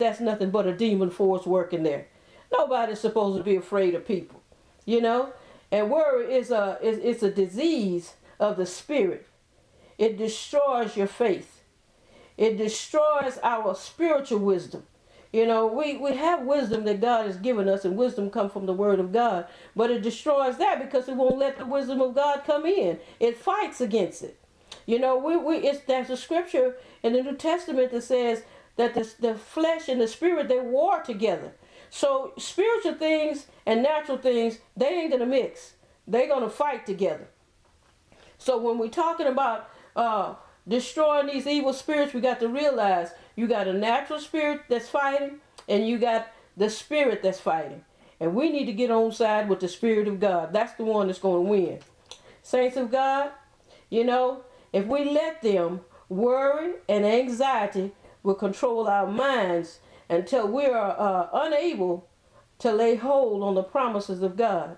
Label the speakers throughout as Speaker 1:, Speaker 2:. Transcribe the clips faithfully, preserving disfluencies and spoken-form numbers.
Speaker 1: that's nothing but a demon force working there. Nobody's supposed to be afraid of people, you know. And worry is a is it's a disease of the spirit. It destroys your faith. It destroys our spiritual wisdom. You know, we, we have wisdom that God has given us, and wisdom comes from the word of God. But it destroys that because it won't let the wisdom of God come in. It fights against it. You know, we, we it's there's a scripture in the New Testament that says that the, the flesh and the spirit, they war together. So spiritual things and natural things, they ain't gonna mix. They're gonna fight together. So when we're talking about uh, destroying these evil spirits, we got to realize you got a natural spirit that's fighting, and you got the spirit that's fighting. And we need to get on side with the Spirit of God. That's the one that's going to win. Saints of God, you know, if we let them, worry and anxiety will control our minds until we are uh, unable to lay hold on the promises of God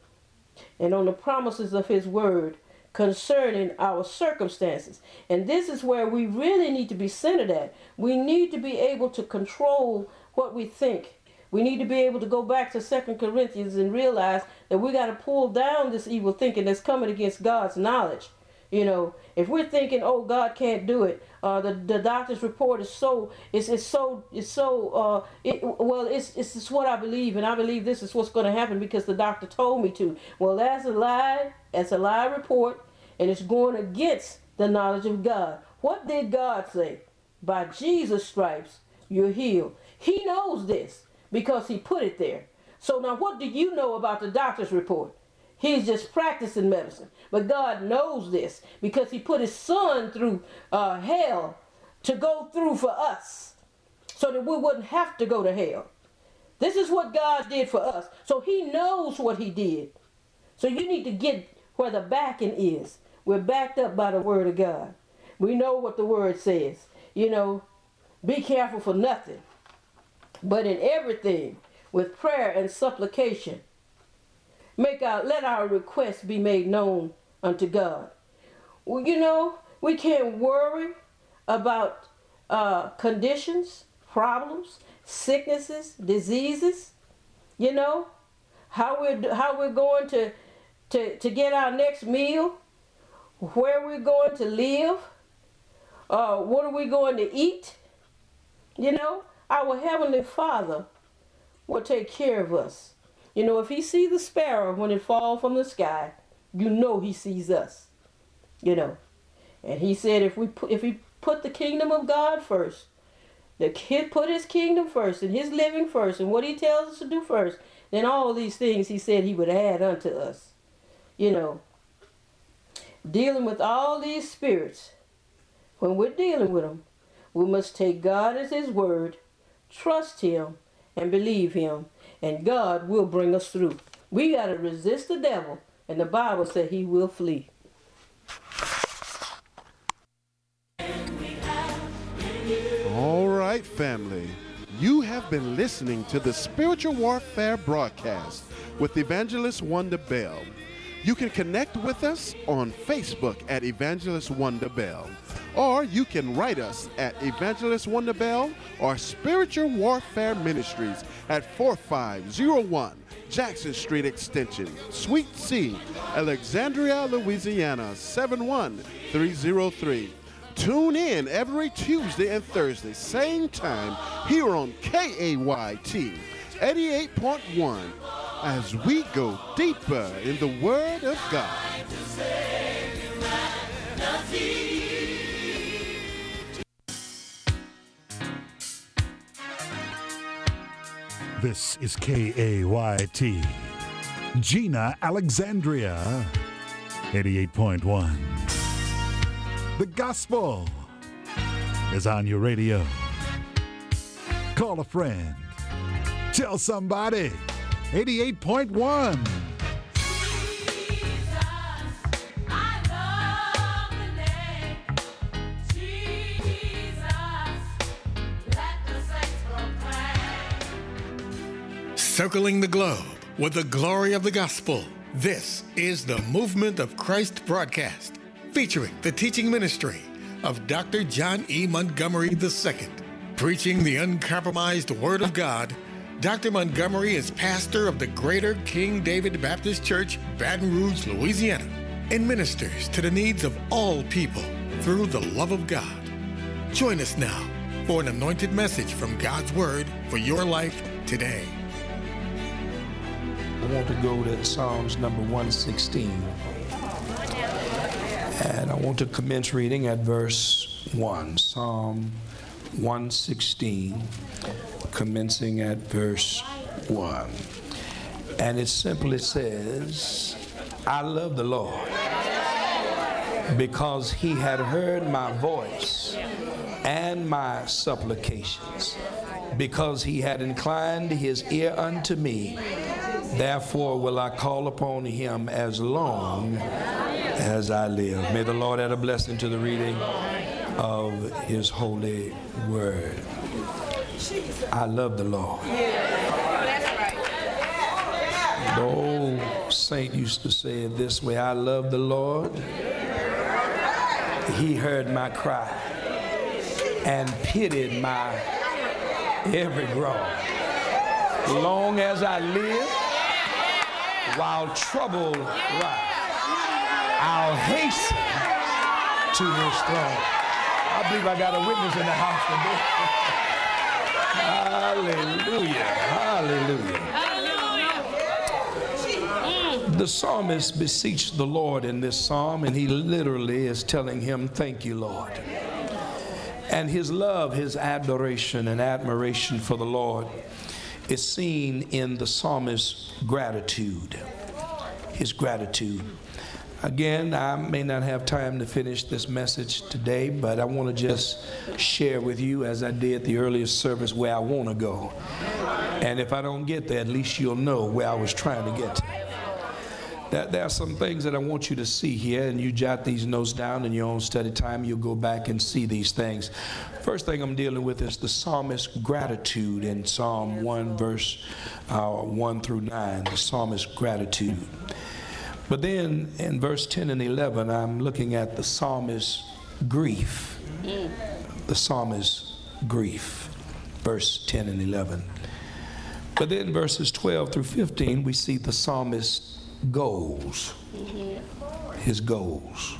Speaker 1: and on the promises of His Word concerning our circumstances. And this is where we really need to be centered at. We need to be able to control what we think. We need to be able to go back to Second Corinthians and realize that we got to pull down this evil thinking that's coming against God's knowledge. You know, if we're thinking, oh, God can't do it, uh, the the doctor's report is so it's it's so it's so uh it, well it's it's just what I believe, and I believe this is what's going to happen because the doctor told me to. Well, that's a lie. That's a lie report, and it's going against the knowledge of God. What did God say? By Jesus' stripes you're healed. He knows this because He put it there. So now, what do you know about the doctor's report? He's just practicing medicine. But God knows this because He put His Son through uh, hell to go through for us so that we wouldn't have to go to hell. This is what God did for us. So He knows what He did. So you need to get where the backing is. We're backed up by the Word of God. We know what the Word says. You know, be careful for nothing, but in everything, with prayer and supplication, Make our, let our requests be made known unto God. Well, you know, we can't worry about uh, conditions, problems, sicknesses, diseases. You know, how we're how we're going to to to get our next meal, where we're going to live, uh, what are we going to eat. You know, our Heavenly Father will take care of us. You know, if He sees the sparrow when it falls from the sky, you know He sees us. You know, and He said if we put, if we put the kingdom of God first, the kid put His kingdom first and His living first and what He tells us to do first, then all these things He said He would add unto us. You know, dealing with all these spirits, when we're dealing with them, we must take God as His word, trust Him, and believe Him, and God will bring us through. We got to resist the devil, and the Bible said he will flee.
Speaker 2: All right, family. You have been listening to the Spiritual Warfare broadcast with Evangelist Wanda Bell. You can connect with us on Facebook at Evangelist Wanda Bell, or you can write us at Evangelist Wanda Bell or Spiritual Warfare Ministries at forty-five oh one Jackson Street Extension, Suite C, Alexandria, Louisiana seven one three oh three. Tune in every Tuesday and Thursday, same time, here on K A Y T eighty-eight point one, as we go deeper in the Word of God.
Speaker 3: This is K A Y T, Gina, Alexandria, eighty-eight point one. The gospel is on your radio. Call a friend. Tell somebody. eighty-eight point one.
Speaker 4: Circling the globe with the glory of the gospel. This is the Movement of Christ broadcast, featuring the teaching ministry of Doctor John E. Montgomery the Second, Preaching the uncompromised Word of God, Doctor Montgomery is pastor of the Greater King David Baptist Church, Baton Rouge, Louisiana, and ministers to the needs of all people through the love of God. Join us now for an anointed message from God's Word for your life today.
Speaker 5: I want to go to Psalms number one sixteen. And I want to commence reading at verse one. Psalm one sixteen, commencing at verse one. And it simply says, I love the Lord because he had heard my voice and my supplications, because he had inclined his ear unto me. Therefore will I call upon him as long as I live. May the Lord add a blessing to the reading of his holy word. I love the Lord. The old saint used to say it this way: I love the Lord. He heard my cry and pitied my every groan. Long as I live, while trouble rise, I'll hasten to his throne. I believe I got a witness in the house today. Hallelujah. Hallelujah. The psalmist beseeched the Lord in this psalm, and he literally is telling him, thank you, Lord. And his love, his adoration and admiration for the Lord is seen in the psalmist's gratitude. His gratitude. Again, I may not have time to finish this message today, but I want to just share with you, as I did the earliest service, where I want to go. And if I don't get there, at least you'll know where I was trying to get to. That there are some things that I want you to see here, and you jot these notes down in your own study time. You'll go back and see these things. First thing I'm dealing with is the psalmist's gratitude in Psalm one, verse uh, one through nine, the psalmist's gratitude. But then in verse ten and eleven, I'm looking at the psalmist's grief. The psalmist's grief, verse ten and eleven. But then verses twelve through fifteen, we see the psalmist's goals, his goals.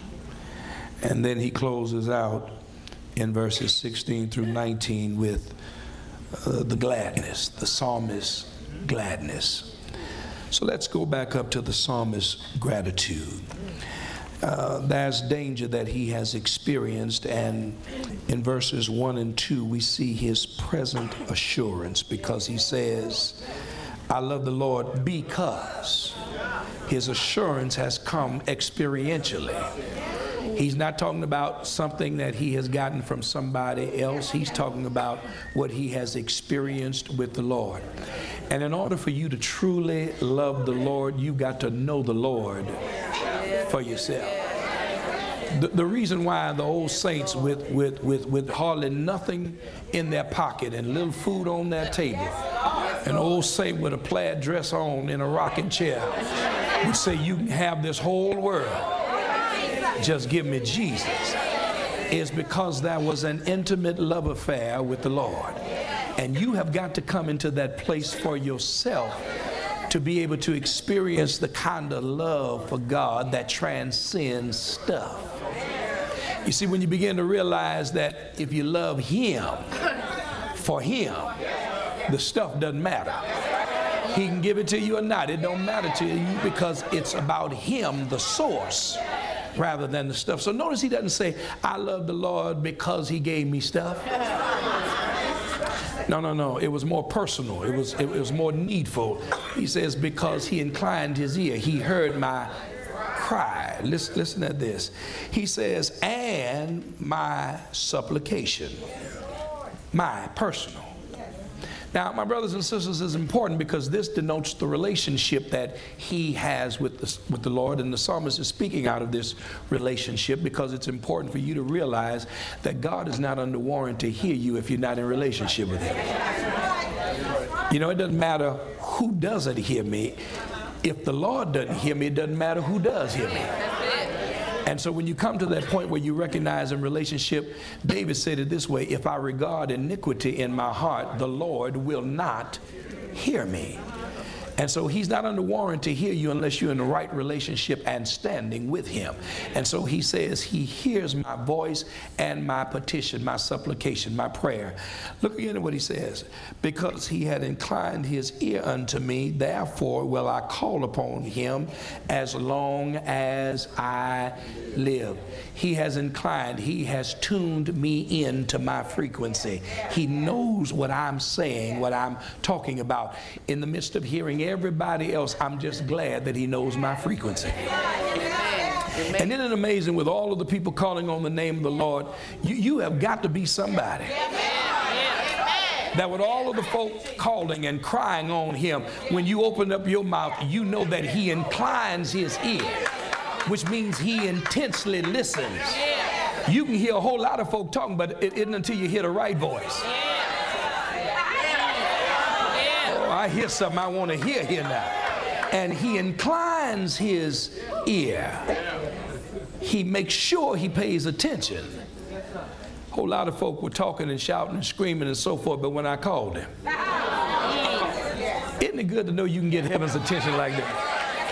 Speaker 5: And then he closes out in verses sixteen through nineteen with uh, the gladness, the psalmist's gladness. So let's go back up to the psalmist's gratitude. Uh, there's danger that he has experienced, and in verses one and two we see his present assurance, because he says, I love the Lord because his assurance has come experientially. He's not talking about something that he has gotten from somebody else. He's talking about what he has experienced with the Lord. And in order for you to truly love the Lord, you've got to know the Lord for yourself. The, the reason why the old saints with, with, with, with hardly nothing in their pocket and little food on their table, an old saint with a plaid dress on in a rocking chair would say, you can have this whole world, just give me Jesus, is because there was an intimate love affair with the Lord. And you have got to come into that place for yourself to be able to experience the kind of love for God that transcends stuff. You see, when you begin to realize that if you love him for him, the stuff doesn't matter. He can give it to you or not. It don't matter to you, because it's about him, the source, rather than the stuff. So notice he doesn't say, I love the Lord because he gave me stuff. No, no, no. It was more personal. It was, it was more needful. He says, because he inclined his ear. He heard my cry. Listen, listen to this. He says, and my supplication. My personal. Now, my brothers and sisters, is important because this denotes the relationship that he has with the, with the Lord, and the psalmist is speaking out of this relationship because it's important for you to realize that God is not under warrant to hear you if you're not in relationship with him. You know, it doesn't matter who doesn't hear me. If the Lord doesn't hear me, it doesn't matter who does hear me. And so when you come to that point where you recognize in relationship, David said it this way: if I regard iniquity in my heart, the Lord will not hear me. And so he's not under warrant to hear you unless you're in the right relationship and standing with him. And so he says he hears my voice and my petition, my supplication, my prayer. Look again at what he says. Because he had inclined his ear unto me, therefore will I call upon him as long as I live. He has inclined, he has tuned me into my frequency. He knows what I'm saying, what I'm talking about. In the midst of hearing everybody else, I'm just glad that he knows my frequency. Amen. And isn't it amazing, with all of the people calling on the name of the Lord, you, you have got to be somebody. That with all of the folk calling and crying on him, when you open up your mouth, you know that he inclines his ear, which means he intensely listens. You can hear a whole lot of folk talking, but it isn't until you hear the right voice. I hear something I want to hear here now. And he inclines his ear. He makes sure he pays attention. A whole lot of folk were talking and shouting and screaming and so forth, but when I called him, isn't it good to know you can get heaven's attention like that?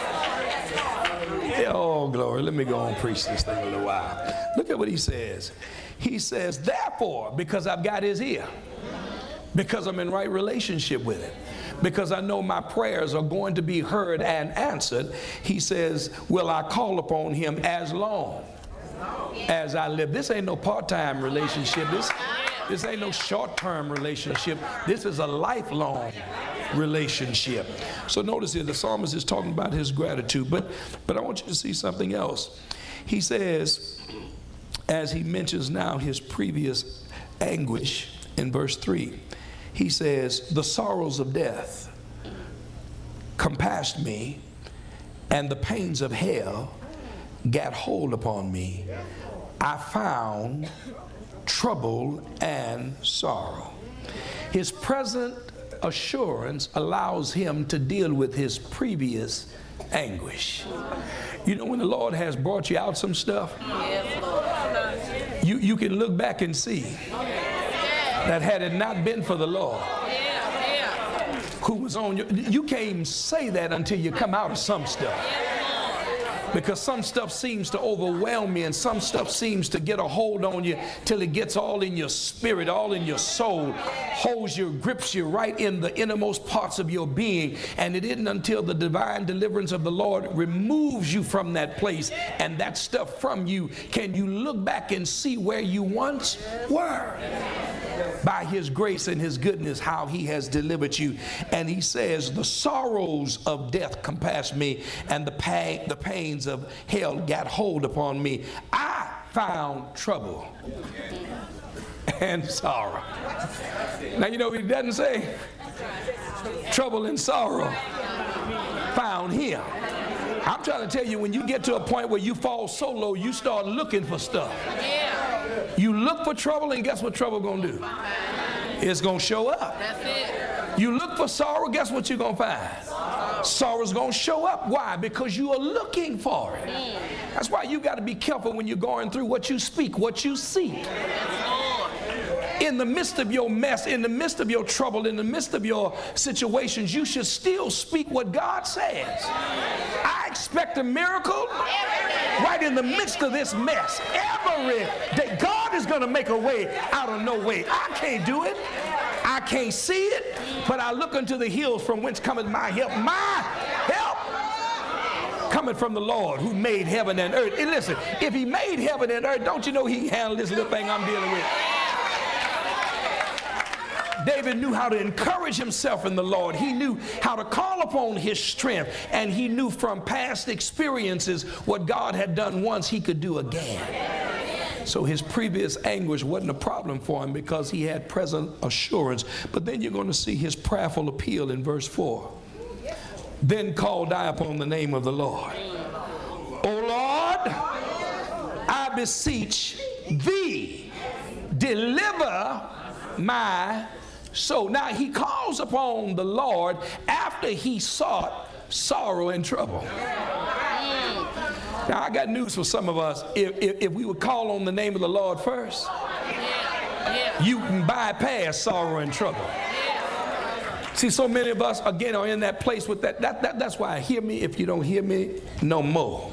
Speaker 5: Oh, glory. Let me go on and preach this thing a little while. Look at what he says. He says, therefore, because I've got his ear, because I'm in right relationship with him, because I know my prayers are going to be heard and answered, he says, will I call upon him as long as I live. This ain't no part-time relationship. This, this ain't no short-term relationship. This is a lifelong relationship. So notice here, the psalmist is talking about his gratitude, but, but I want you to see something else. He says, as he mentions now his previous anguish in verse three, he says, the sorrows of death compassed me, and the pains of hell got hold upon me. I found trouble and sorrow. His present assurance allows him to deal with his previous anguish. You know, when the Lord has brought you out some stuff, you, you can look back and see that had it not been for the Lord who was on your, you can't even say that until you come out of some stuff. Because some stuff seems to overwhelm you, and some stuff seems to get a hold on you till it gets all in your spirit, all in your soul, holds you, grips you right in the innermost parts of your being. And it isn't until the divine deliverance of the Lord removes you from that place and that stuff from you can you look back and see where you once were. By his grace and his goodness, how he has delivered you. And he says, the sorrows of death compassed me, and the pain, the pains of hell got hold upon me. I found trouble and sorrow. Now you know what he doesn't say? Trouble and sorrow found him. I'm trying to tell you, when you get to a point where you fall so low, you start looking for stuff. You look for trouble, and guess what trouble gonna do? It's gonna show up. That's it. You look for sorrow, guess what you're gonna find? Sorrow's gonna show up. Why? Because you are looking for it. That's why you got to be careful when you're going through what you speak, what you seek. In the midst of your mess, in the midst of your trouble, in the midst of your situations, you should still speak what God says. I expect a miracle right in the midst of this mess. Every day, God is going to make a way out of no way. I can't do it. I can't see it, but I look unto the hills from whence cometh my help. My help coming from the Lord who made heaven and earth. And listen, if he made heaven and earth, don't you know he can handle this little thing I'm dealing with? David knew how to encourage himself in the Lord. He knew how to call upon his strength, and he knew from past experiences what God had done once he could do again. So his previous anguish wasn't a problem for him because he had present assurance. But then you're going to see his prayerful appeal in verse four. Then called I upon the name of the Lord. O Lord, I beseech thee, deliver my soul. Now he calls upon the Lord after he sought sorrow and trouble. Now, I got news for some of us. If, if, if we would call on the name of the Lord first, you can bypass sorrow and trouble. See, so many of us, again, are in that place with that. that, that that's why, hear me if you don't hear me no more.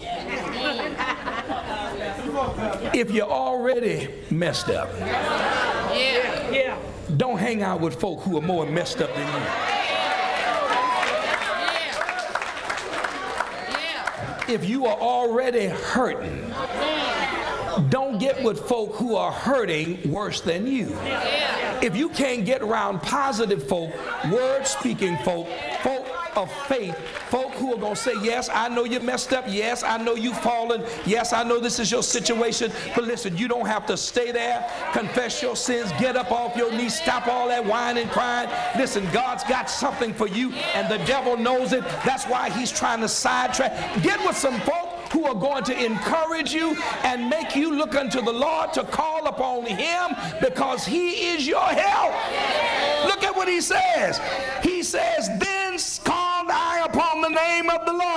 Speaker 5: If you're already messed up,
Speaker 1: Yeah. Yeah.
Speaker 5: don't hang out with folk who are more messed up than you. If you are already hurting, don't get with folk who are hurting worse than you. If you can't get around positive folk, word-speaking folk, folk of faith, folk who are going to say, yes, I know you messed up. Yes, I know you've fallen. Yes, I know this is your situation. But listen, you don't have to stay there. Confess your sins. Get up off your knees. Stop all that whining and crying. Listen, God's got something for you, and the devil knows it. That's why he's trying to sidetrack. Get with some folk who are going to encourage you and make you look unto the Lord to call upon him, because he is your help. Look at what he says. He says, then called I upon the name of the Lord.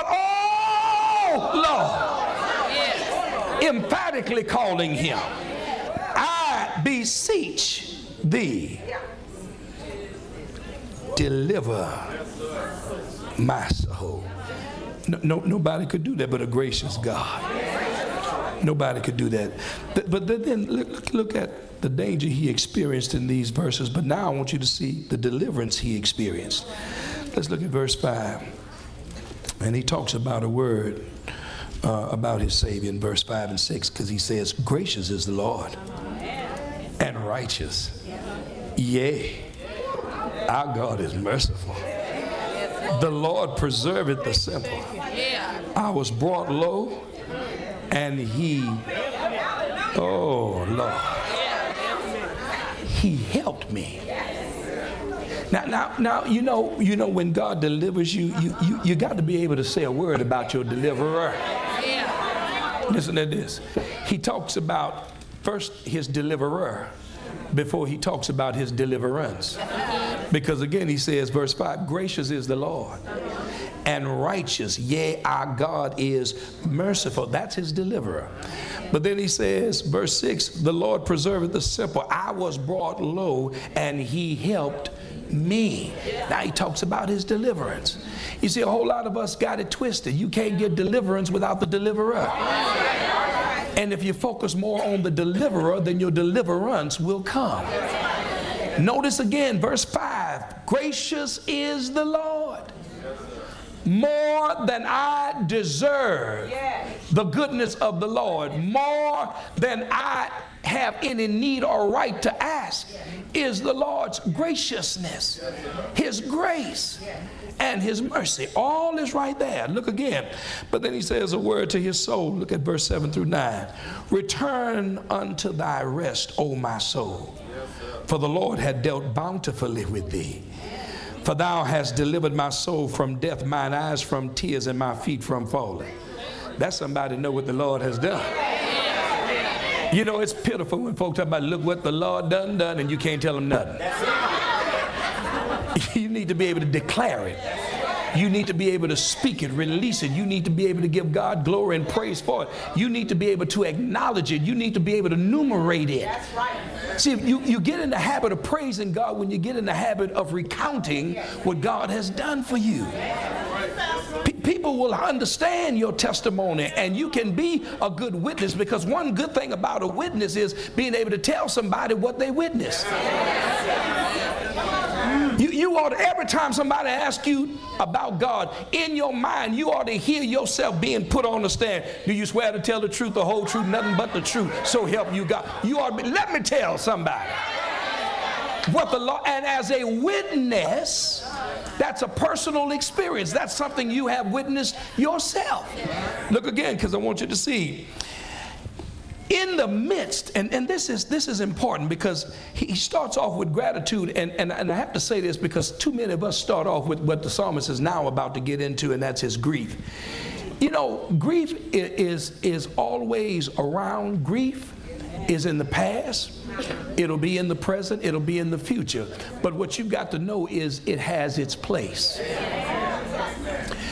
Speaker 5: Oh, Lord. Emphatically calling him. I beseech thee, deliver my soul. No, no, nobody could do that but a gracious God. Nobody could do that. But then look, look at the danger he experienced in these verses. But now I want you to see the deliverance he experienced. Let's look at verse five. And he talks about a word uh, about his Savior in verse five and six, because he says, gracious is the Lord and righteous. Yea, our God is merciful. The Lord preserveth the simple. I was brought low, and he, oh Lord, he helped me. Now, now, now, you know, you know, when God delivers you, you, you, you got to be able to say a word about your deliverer. Listen to this. He talks about first his deliverer before he talks about his deliverance. Because again, he says, verse five, gracious is the Lord and righteous. Yea, our God is merciful. That's his deliverer. But then he says, verse six, the Lord preserveth the simple. I was brought low, and he helped me. Now he talks about his deliverance. You see, a whole lot of us got it twisted. You can't get deliverance without the deliverer. And if you focus more on the deliverer, then your deliverance will come. Notice again, verse five, gracious is the Lord, more than I deserve. The goodness of the Lord, more than I have any need or right to ask, is the Lord's graciousness, his grace, and his mercy. All is right there. Look again. But then he says a word to his soul. Look at verse seven through nine. Return unto thy rest, O my soul, for the Lord had dealt bountifully with thee. For thou hast delivered my soul from death, mine eyes from tears, and my feet from falling. That's somebody know what the Lord has done. You know, it's pitiful when folks talk about, look what the Lord done done, and you can't tell them nothing. You need to be able to declare it. You need to be able to speak it, release it. You need to be able to give God glory and praise for it. You need to be able to acknowledge it. You need to be able to enumerate it. That's right. See, you, you get in the habit of praising God when you get in the habit of recounting what God has done for you. P- people will understand your testimony, and you can be a good witness, because one good thing about a witness is being able to tell somebody what they witnessed. You, you ought to, every time somebody asks you about God, in your mind, you ought to hear yourself being put on the stand. Do you swear to tell the truth, the whole truth, nothing but the truth, so help you God? You ought to be, let me tell somebody what the law, and as a witness, that's a personal experience. That's something you have witnessed yourself. Look again, because I want you to see. In the midst, and, and this is this is important, because he starts off with gratitude, and, and, and I have to say this because too many of us start off with what the psalmist is now about to get into, and that's his grief. You know, grief is, is always around. Grief is in the past, it'll be in the present, it'll be in the future. But what you've got to know is it has its place.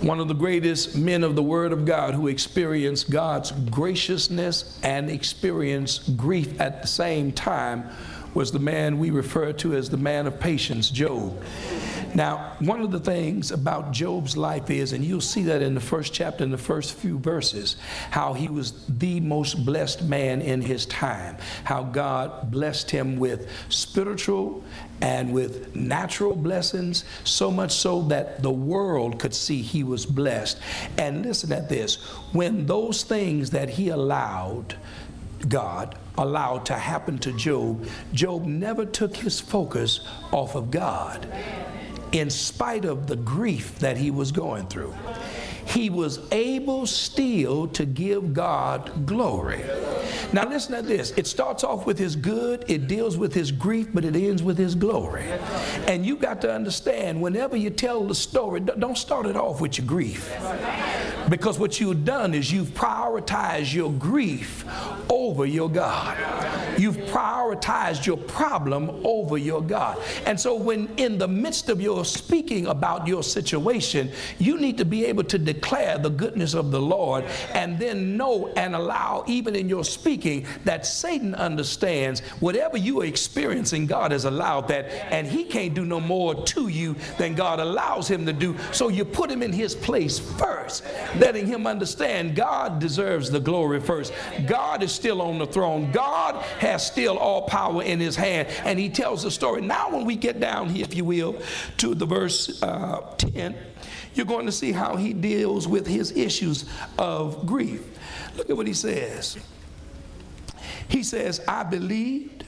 Speaker 5: One of the greatest men of the Word of God who experienced God's graciousness and experienced grief at the same time was the man we refer to as the man of patience, Job. Now, one of the things about Job's life is, and you'll see that in the first chapter, in the first few verses, how he was the most blessed man in his time, how God blessed him with spiritual and with natural blessings, so much so that the world could see he was blessed. And listen at this, when those things that he allowed, God allowed to happen to Job, Job never took his focus off of God. In spite of the grief that he was going through, he was able still to give God glory. Now listen to this. It starts off with his good, it deals with his grief, but it ends with his glory. And you got to understand, whenever you tell the story, don't start it off with your grief. Because what you've done is you've prioritized your grief over your God. You've prioritized your problem over your God. And so when in the midst of your speaking about your situation, you need to be able to declare the goodness of the Lord, and then know and allow, even in your speaking, that Satan understands whatever you are experiencing, God has allowed that, and he can't do no more to you than God allows him to do. So you put him in his place first, letting him understand God deserves the glory first. God is still on the throne. God has still all power in his hand, and he tells the story. Now when we get down here, if you will, to the verse uh, ten, you're going to see how he deals with his issues of grief. Look at what he says. He says, I believed,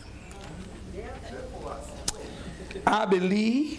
Speaker 5: I believe,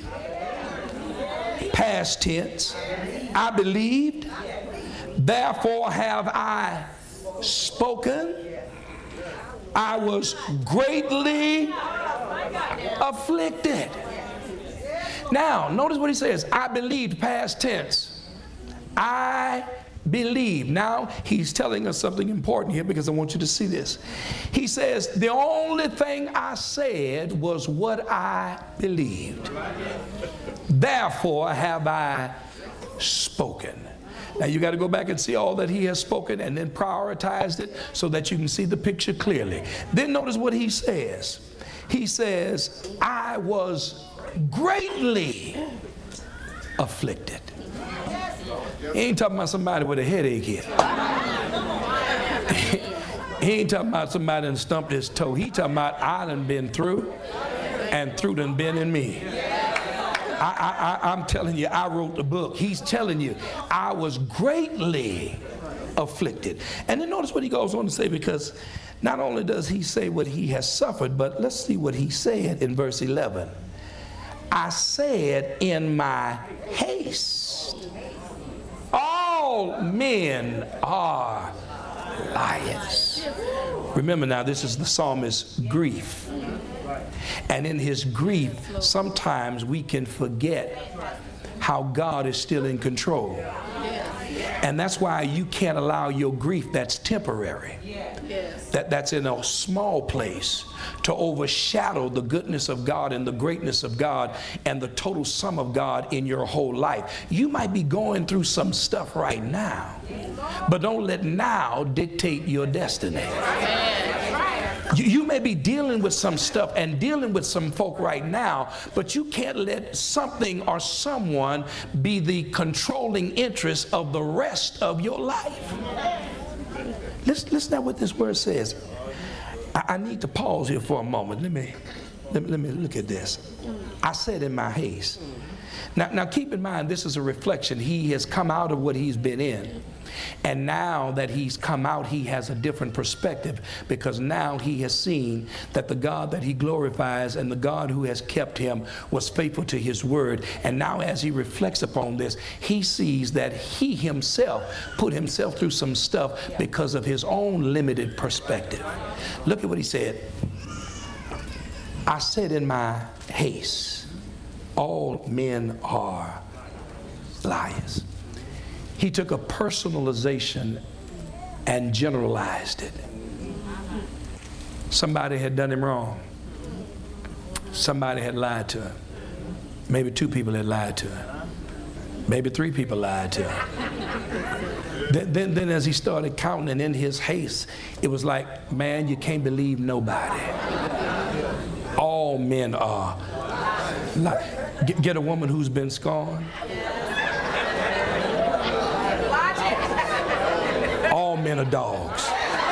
Speaker 5: past tense, I believed, therefore have I spoken. I was greatly afflicted. Now, notice what he says. I believed, past tense. I believe. Now, he's telling us something important here, because I want you to see this. He says, the only thing I said was what I believed. Therefore have I spoken. Now, you got to go back and see all that he has spoken, and then prioritized it so that you can see the picture clearly. Then notice what he says. He says, I was greatly afflicted. He ain't talking about somebody with a headache here. He ain't talking about somebody that stumped his toe. He talking about I done been through, and through done been in me. I, I, I'm telling you, I wrote the book. He's telling you, I was greatly afflicted. And then notice what he goes on to say, because not only does he say what he has suffered, but let's see what he said in verse eleven. I said in my haste, all men are liars. Remember now, this is the psalmist's grief. And in his grief, sometimes we can forget how God is still in control. And that's why you can't allow your grief that's temporary, that, that's in a small place, to overshadow the goodness of God and the greatness of God and the total sum of God in your whole life. You might be going through some stuff right now, but don't let now dictate your destiny. You, you may be dealing with some stuff and dealing with some folk right now, but you can't let something or someone be the controlling interest of the rest of your life. Listen, listen to what this word says. I, I need to pause here for a moment. Let me, let me, let me look at this. I said in my haste. Now, now keep in mind, this is a reflection. He has come out of what he's been in. And now that he's come out, he has a different perspective, because now he has seen that the God that he glorifies and the God who has kept him was faithful to his word. And now as he reflects upon this, he sees that he himself put himself through some stuff because of his own limited perspective. Look at what he said. I said in my haste, all men are liars. He took a personalization and generalized it. Somebody had done him wrong. Somebody had lied to him. Maybe two people had lied to him. Maybe three people lied to him. Then, then, then as he started counting, and in his haste, it was like, man, you can't believe nobody. All men are. Like, get, get a woman who's been scorned. All men are dogs.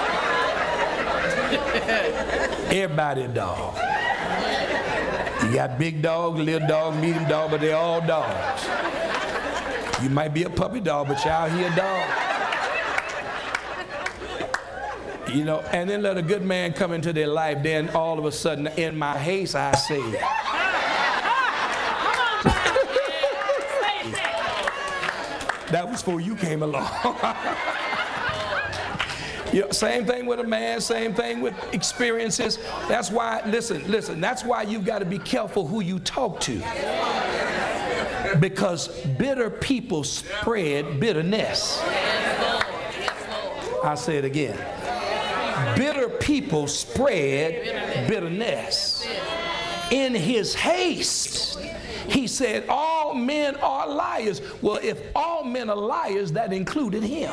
Speaker 5: Everybody a dog. You got big dog, little dog, medium dog, but they're all dogs. You might be a puppy dog, but y'all here a dog. You know, and then let a good man come into their life, then all of a sudden, in my haste, I say, that was before you came along. You know, same thing with a man, same thing with experiences. That's why, listen, listen, that's why you've got to be careful who you talk to. Because bitter people spread bitterness. I'll say it again. Bitter people spread bitterness. In his haste, he said, all men are liars. Well, if all men are liars, that included him.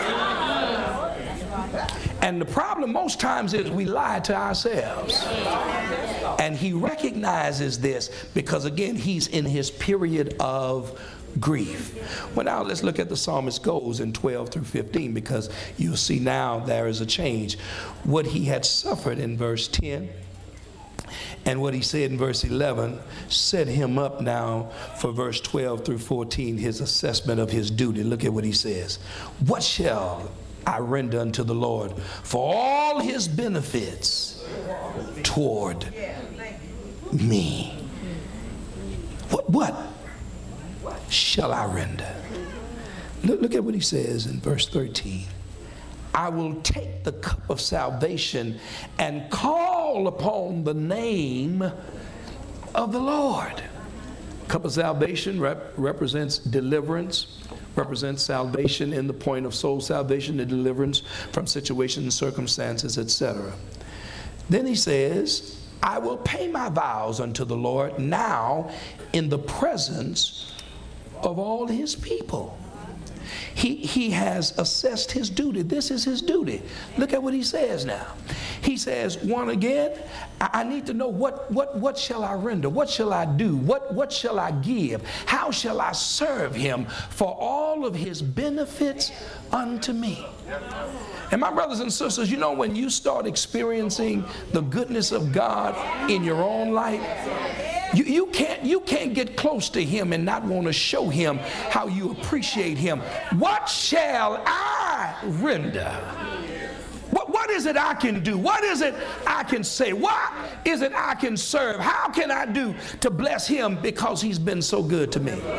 Speaker 5: And the problem most times is we lie to ourselves. And he recognizes this because, again, he's in his period of grief. Well, now let's look at the psalmist goes in twelve through fifteen, because you'll see now there is a change. What he had suffered in verse ten and what he said in verse eleven set him up now for verse twelve through fourteen, his assessment of his duty. Look at what he says. What shall I render unto the Lord for all his benefits toward me? What, what shall I render? Look, look at what he says in verse thirteen. I will take the cup of salvation and call upon the name of the Lord. Cup of salvation rep represents deliverance, represents salvation in the point of soul salvation, the deliverance from situations, circumstances, et cetera. Then he says, I will pay my vows unto the Lord now in the presence of all his people. He, he has assessed his duty. This is his duty. Look at what he says now. He says, one again, I, I need to know what, what, what shall I render? What shall I do? What, what shall I give? How shall I serve him for all of his benefits unto me? And my brothers and sisters, you know, when you start experiencing the goodness of God in your own life, You, you, can't, you can't get close to him and not want to show him how you appreciate him. What shall I render? What, what is it I can do? What is it I can say? What is it I can serve? How can I do to bless him because he's been so good to me?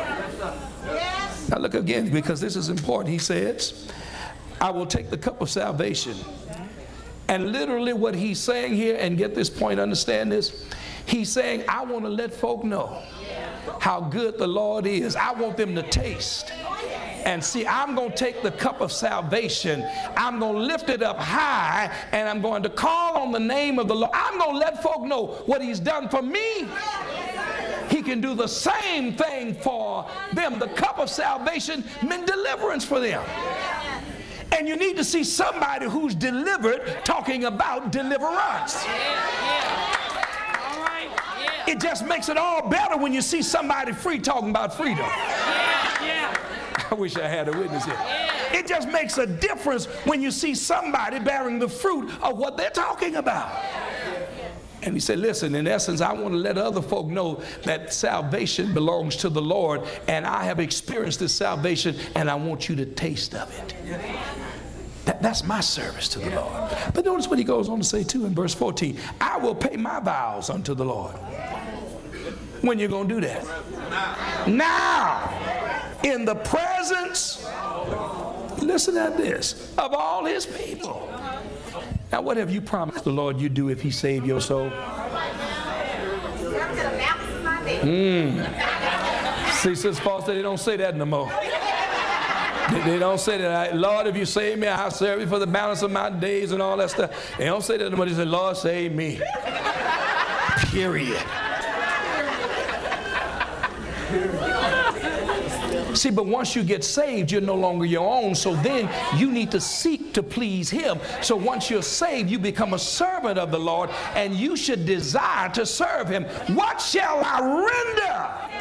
Speaker 5: Now look again, because this is important. He says, I will take the cup of salvation. And literally what he's saying here, and get this point, understand this, he's saying, I want to let folk know how good the Lord is. I want them to taste and see. I'm going to take the cup of salvation. I'm going to lift it up high, and I'm going to call on the name of the Lord. I'm going to let folk know what he's done for me. He can do the same thing for them. The cup of salvation meant deliverance for them. And you need to see somebody who's delivered talking about deliverance. It just makes it all better when you see somebody free talking about freedom. Yeah, yeah. I wish I had a witness here. Yeah. It just makes a difference when you see somebody bearing the fruit of what they're talking about. And he said, listen, in essence, I want to let other folk know that salvation belongs to the Lord, and I have experienced this salvation, and I want you to taste of it. That, that's my service to the Lord. But notice what he goes on to say too in verse fourteen. I will pay my vows unto the Lord. When you going to do that? Now, in the presence, listen at this, of all his people. Now, what have you promised the Lord you'd do if he saved your soul? Mm. See, Sister Paul said they don't say that no more. They, they don't say that, Lord, if you save me, I'll serve you for the balance of my days and all that stuff. They don't say that no more. They say, Lord, save me. Period. See, but once you get saved, you're no longer your own. So then you need to seek to please him. So once you're saved, you become a servant of the Lord, and you should desire to serve him. What shall I render